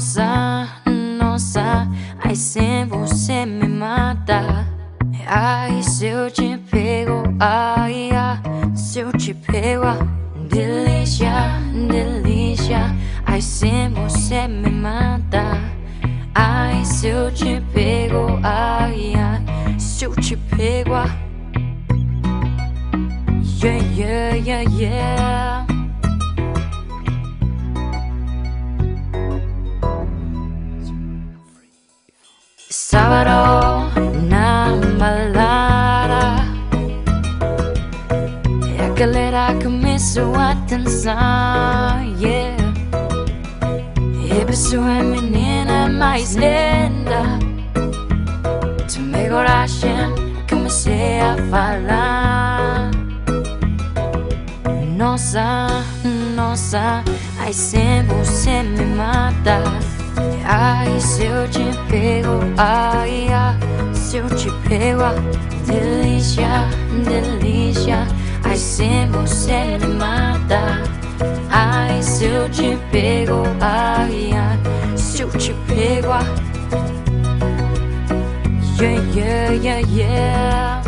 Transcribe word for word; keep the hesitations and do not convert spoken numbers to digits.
Nossa, nossa, ai sem você me mata. Ai, se eu te pego, ai, ai, se eu te pego, delícia, delícia. Ai, sem você me mata. Ai, se eu te pego, ai, ai, se eu te pego. Yeah, yeah, yeah, yeah. Sábado na balada, é a galera que me sua atenção, yeah. E a pessoa menina mais linda, tu me coragem, comecei a falar. Nossa, nossa, ai sem você me mata. Ai, se eu te pego, ai, ai, se eu te pego, delícia, delícia. Ai, sem você me mata. Ai, se eu te pego, ai, ai, se eu te pego. Yeah, yeah, yeah, yeah.